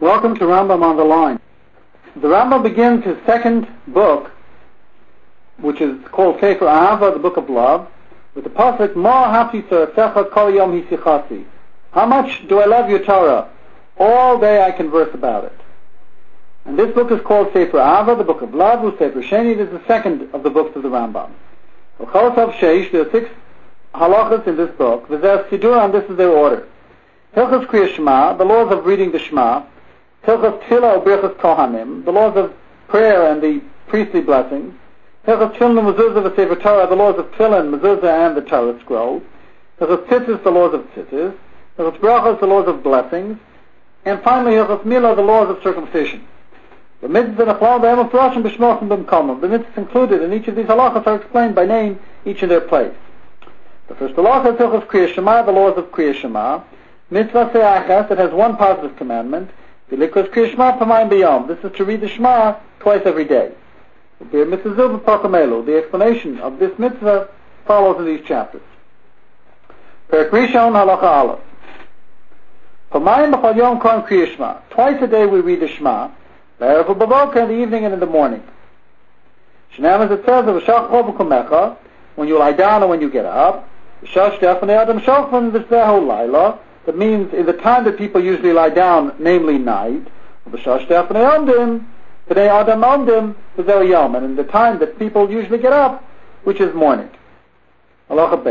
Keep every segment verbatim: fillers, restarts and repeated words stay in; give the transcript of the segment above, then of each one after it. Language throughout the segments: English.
Welcome to Rambam on the Line. The Rambam begins his second book, which is called Sefer Ahava, the Book of Love, with the pasuk Ma hafti tzorefecha kol yom hisichasi. How much do I love your Torah? All day I converse about it. And this book is called Sefer Ahava, the Book of Love, who Sefer Sheni. It is the second of the books of the Rambam. Chosav Sheish, there are six halachas in this book. V'zeh Sidur, and this is their order. Hilchos Kriya Shema, the laws of reading the Shema. Hilchos Tefillah U'Birchos Kohanim, the laws of prayer and the priestly blessings. Hilchos Tefillin Mezuzah V'Sefer Torah, the laws of Tefillin, Mezuzah, and the Torah scroll. Hilchos Tzitzis, the laws of Tzitzis. Hilchos Brachos, the laws of blessings. And finally, Hilchos Milah, the laws of circumcision. The mitzvahs and achlal be'em u'frashim b'shmochim b'mkomim. The mitzvahs included in each of these halachas are explained by name, each in their place. The first halacha is Hilchos Kriya Shema, the laws of Kriya Shema. Mitzvah se'achas, it has one positive commandment. This is to read the Shema twice every day. The explanation of this mitzvah follows in these chapters. Perek Rishon Halacha Aleph. Twice a day we read the Shema, in the evening and in the morning. It says, when you lie down and when you get up. That means in the time that people usually lie down, namely night, and in the time that people usually get up, which is morning. What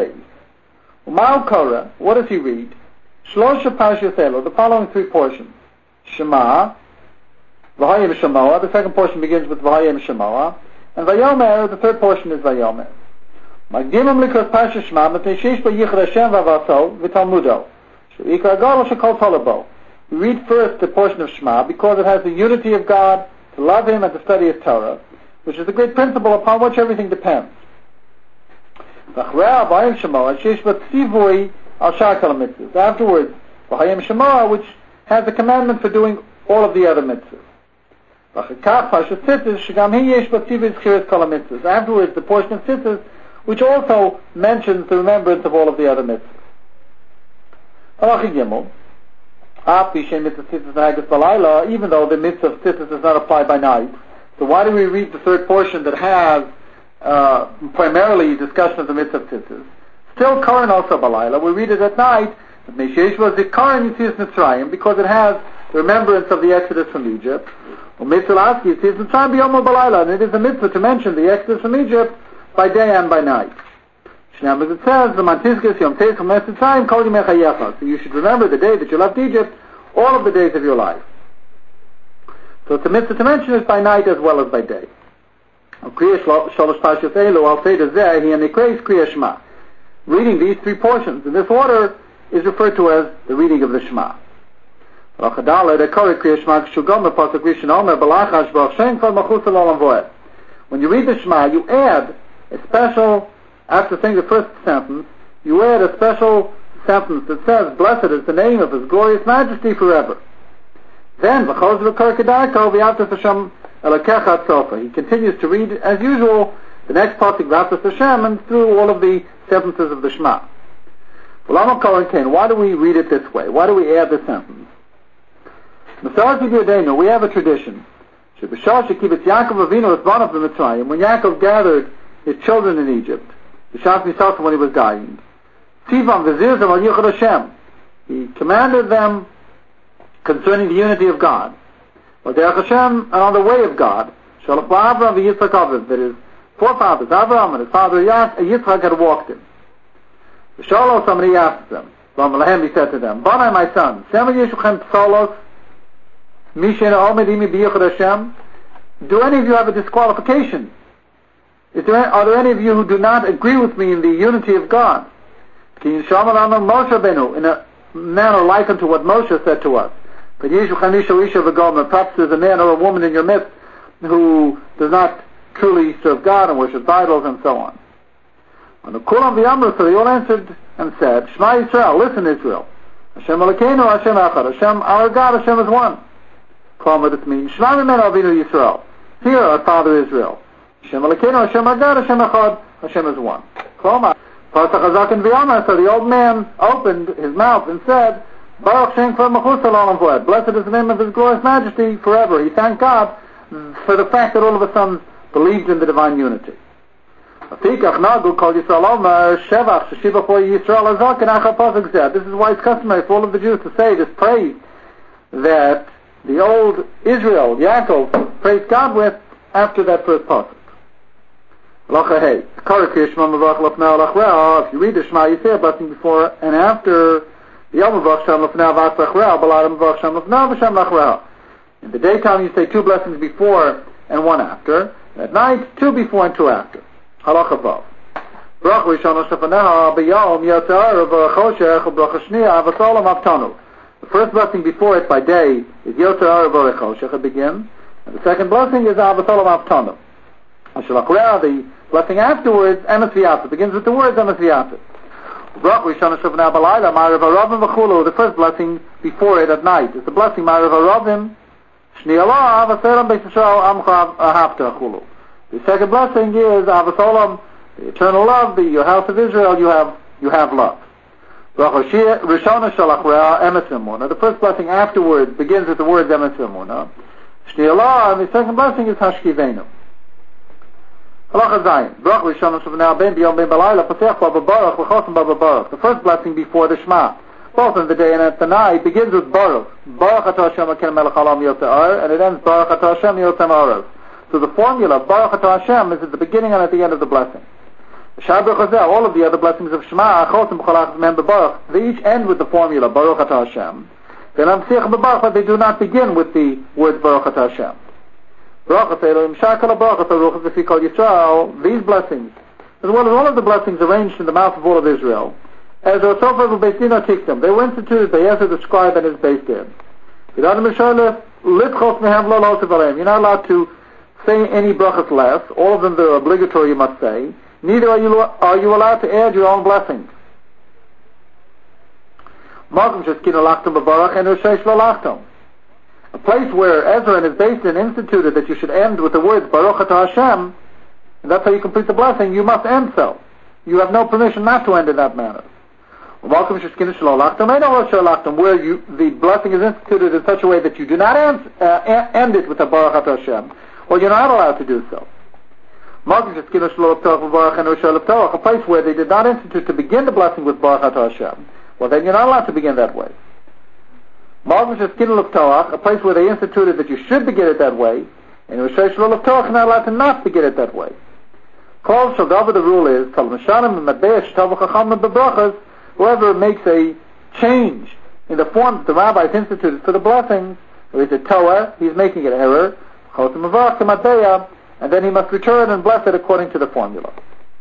does he read? The following three portions. Shema, V'hayim Shemoah, the second portion begins with V'hayim Shemoah, and Vayomer, the third portion is Vayomer. Magdimim likros Parsha Shema, Mepnei sheish bo yichud Hashem v'avaso v'talmudo. We read first the portion of Shema because it has the unity of God, to love Him and to study His Torah, which is the great principle upon which everything depends. Afterwards, V'hayim Shemoah, which has the commandment for doing all of the other mitzvahs. Afterwards, the portion of Tzitzis, which also mentions the remembrance of all of the other mitzvahs. Even though the mitzvah of tzitzis does not apply by night, so why do we read the third portion that has uh, primarily discussion of the mitzvah of tzitzis? Still Karan also balayla, we read it at night, because it has the remembrance of the Exodus from Egypt. And it is a mitzvah to mention the Exodus from Egypt by day and by night. Now, as it says, so you should remember the day that you left Egypt, all of the days of your life. So it's a mitzvah to mention it by night as well as by day. Reading these three portions in this order is referred to as the reading of the Shema. When you read the Shema, you add a special, after saying the first sentence, you add a special sentence that says, blessed is the name of His glorious majesty forever. Then, he continues to read, as usual, the next pasuk, V'ahavta Hashem, and through all of the sentences of the Shema. Why do we read it this way? Why do we add this sentence? We have a tradition. When Yaakov gathered his children in Egypt, when he was dying, he commanded them concerning the unity of God, and on the way of God, that his forefathers, Abraham and his father Yitzchak, had walked in. Somebody asked them, he said to them, Banai, my son, do any of you have a disqualification? Is there, are there any of you who do not agree with me in the unity of God? In a manner like unto what Moshe said to us. Perhaps there's a man or a woman in your midst who does not truly serve God and worships idols and so on. And the Kulam v'Yamru, so they all answered and said, Shema Yisrael, listen Israel. Hashem Elokeinu, Hashem Echad. Hashem, our God, Hashem is one. Klama, this means, Shema Mimenu Avinu Yisrael. Hear our Father Israel. Hashem Elokeinu, Hashem our God, Hashem Echad. Hashem is one. Klama. So the old man opened his mouth and said, Baruch Shem Kvar Machus Olam Voed. Blessed is the name of His glorious majesty forever. He thanked God for the fact that all of His sons believed in the divine unity. This is why it's customary for all of the Jews to say this praise that the old Israel, Yaakov, praised God with after that first pasuk. If you read the Shema, you say a blessing before and after. In the daytime you say two blessings before and one after. At night, two before and two after. Halacha Vav. Bracha Rishona Shafanaha B'Yom Yotzar V'Choshech Bracha Shnia V'Solam Avtanu. The first blessing before it by day is Yotzar V'Choshech. It begins, and the second blessing is V'Solam Avtanu. The blessing afterwards, Emes V'Yatz, begins with the words Emes V'Yatz. Bracha Rishona Shafanaha B'Layla Ma'ariv Aravim V'Chulu. The first blessing before it at night is the blessing Ma'ariv Aravim Shnia La V'Seram Beis Yisrael Amcha Ahavta Chulu. The second blessing is Avas Olam, the eternal love, the your house of Israel, you have you have love. The first blessing afterwards begins with the words Emes Emuna. And the second blessing is Hashkivenu. The first blessing before the Shema, both in the day and at the night, begins with Baruch. Baruch Atah Hashem Akel Melech Haolam Yotzar, and it ends Baruch Atah Hashem Yotzar Ma'orav. So the formula of Baruch Atah Hashem is at the beginning and at the end of the blessing. All of the other blessings of Shema, they each end with the formula Baruch Atah Hashem. But they do not begin with the word Baruch Atah Hashem. These blessings, as well as all of the blessings arranged in the mouth of all of Israel, as they were instituted by Ezra the scribe and his Beis Din. You're not allowed to say any brachas less. All of them that are obligatory you must say. Neither are you, are you allowed to add your own blessings. A place where Ezra and his Beis Din instituted that you should end with the words Baruch Atah Hashem, and that's how you complete the blessing, you must end so. You have no permission not to end in that manner. Where you, the blessing is instituted in such a way that you do not end, uh, end it with a Baruch Atah Hashem, or you're not allowed to do so. A place where they did not institute to begin the blessing with Baruch Atah Hashem, well then you're not allowed to begin that way. A place where they instituted that you should begin it that way, and you're not allowed to not begin it that way. The rule is, whoever makes a change in the form that the rabbis instituted for the blessings, or is it Torah, he's making an error, and then he must return and bless it according to the formula.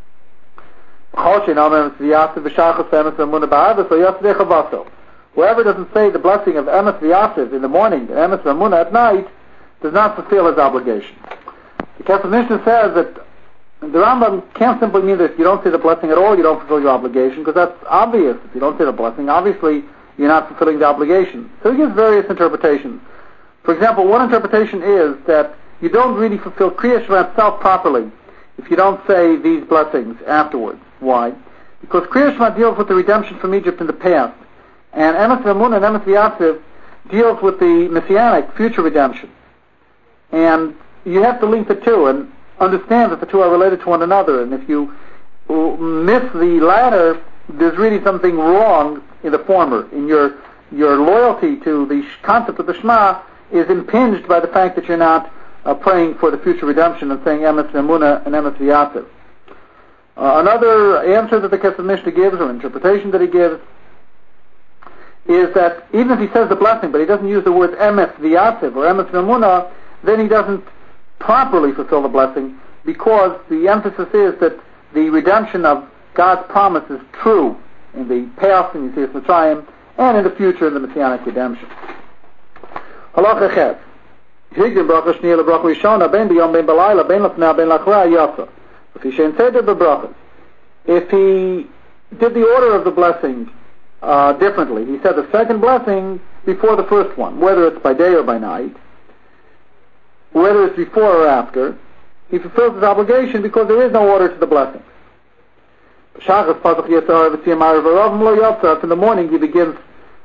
Whoever doesn't say the blessing of Emes V'Yatziv in the morning and Emes V'Emuna at night does not fulfill his obligation. The Kesef Mishnah says that the Rambam can't simply mean that if you don't say the blessing at all, you don't fulfill your obligation, because that's obvious. If you don't say the blessing, obviously you're not fulfilling the obligation. So he gives various interpretations. For example, one interpretation is that you don't really fulfill Kriya Shema itself properly if you don't say these blessings afterwards. Why? Because Kriya Shema deals with the redemption from Egypt in the past, and Emes V'Emuna and Emes V'Yatziv deals with the messianic future redemption. And you have to link the two and understand that the two are related to one another, and if you miss the latter, there's really something wrong in the former. In your your loyalty to the concept of the Shema is impinged by the fact that you're not uh, praying for the future redemption and saying Emes V'Emuna and Emes V'Yatziv. Uh, another answer that the Kesef Mishnah gives, or interpretation that he gives, is that even if he says the blessing, but he doesn't use the words Emes V'Yatziv or Emes V'Emuna, then he doesn't properly fulfill the blessing, because the emphasis is that the redemption of God's promise is true in the past in Yetzias Mitzrayim and in the future in the Messianic redemption. Halacha Ches. Higdin bracha shniya lebracha rishona ben b'yom ben b'layla ben lefnei ben lachra yasa. If he shein seder b'brachas, if he did the order of the blessing uh, differently, he said the second blessing before the first one, whether it's by day or by night, whether it's before or after, he fulfills his obligation because there is no order to the blessing. In the morning he begins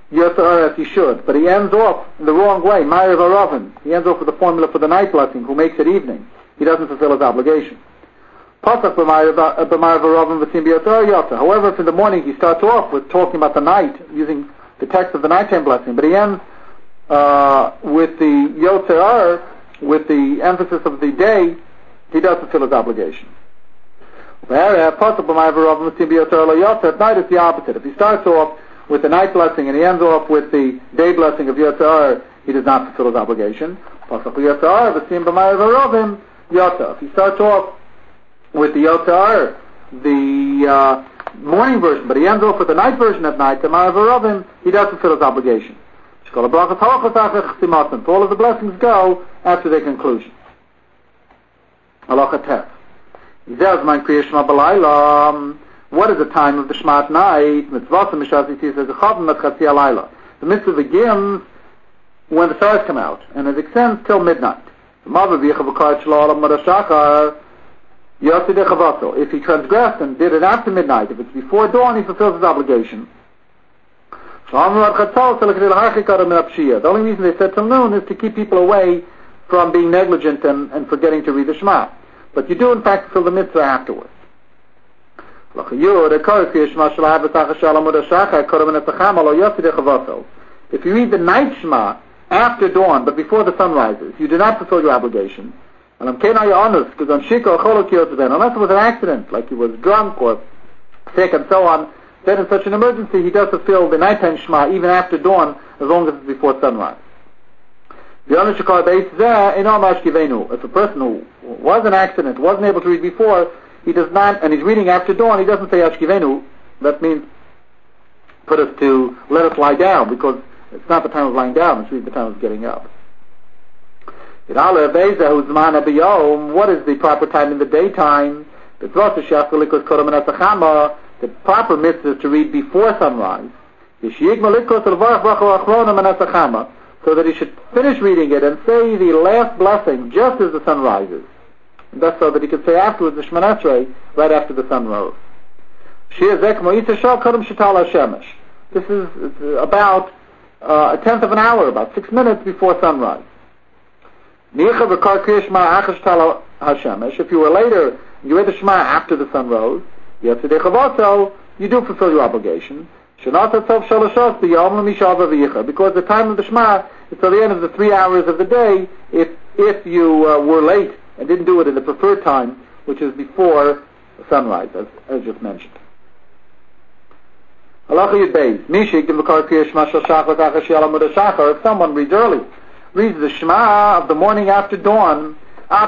Yotzer as he should, but he ends off in the wrong way. Ma'ariv Aravim. He ends off with the formula for the night blessing, who makes it evening. He doesn't fulfill his obligation. Pasuk b'Ma'ariv Aravim v'sim b'Yotzer Yotzer. However, if in the morning he starts off with talking about the night, using the text of the nighttime blessing, but he ends uh, with the Yotzer, with the emphasis of the day, he does fulfill his obligation. At night it's the opposite. If he starts off with the night blessing and he ends off with the day blessing of Yotzer, he does not fulfill his obligation. If he starts off with the Yotzer, the uh, morning version, but he ends off with the night version at night, he does fulfill his obligation. All of the blessings go after their conclusion. Halacha Tef. What is the time of the Shema at night? The mitzvah begins when the stars come out, and it extends till midnight. If he transgressed and did it after midnight, if it's before dawn, he fulfills his obligation. The only reason they said till noon is to keep people away from being negligent and, and forgetting to read the Shema. But you do in fact fulfill the mitzvah afterwards. If you read the night Shema after dawn but before the sun rises, you do not fulfill your obligation. Unless it was an accident, like he was drunk or sick and so on, then in such an emergency he does fulfill the nighttime Shema even after dawn, as long as it's before sunrise. If a person who was an accident, wasn't able to read before, he does not, and he's reading after dawn, he doesn't say Ashkivenu. That means put us to, let us lie down, because it's not the time of lying down, it's really the time of getting up. What is the proper time in the daytime? The proper mitzvah is to read before sunrise, so that he should finish reading it and say the last blessing just as the sun rises. And that's so that he could say afterwards the Shemona Esrei right after the sun rose. This is about uh, a tenth of an hour, about six minutes before sunrise. If you were later, you read the Shema after the sun rose, you do fulfill your obligation. Because the time of the Shema is till the end of the three hours of the day, if if you uh, were late and didn't do it in the preferred time, which is before sunrise, as, as just mentioned. If someone reads early, reads the Shema of the morning after dawn,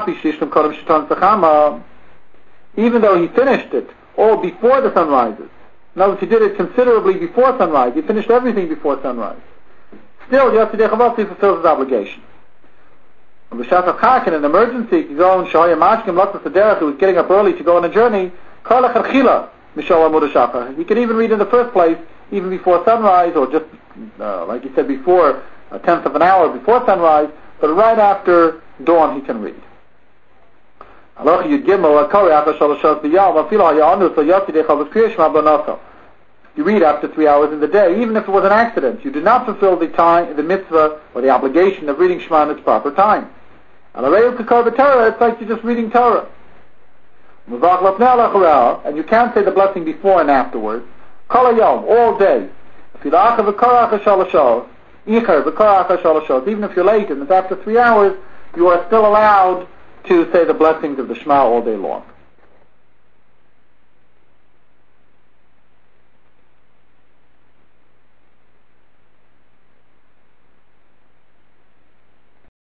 even though he finished it all before the sun rises. In other words, he did it considerably before sunrise. He finished everything before sunrise. Still, Yotzer Dechavotzi fulfills his obligation. In an emergency, he was getting up early to go on a journey. He could even read in the first place, even before sunrise, or just, uh, like he said before, a tenth of an hour before sunrise, but right after dawn he can read. You read after three hours in the day, even if it was an accident. You do not fulfill the time, the mitzvah, or the obligation of reading Shema in its proper time. It's like you're just reading Torah. And you can't say the blessing before and afterwards. All day. Even if you're late and it's after three hours, you are still allowed to say the blessings of the Shema all day long.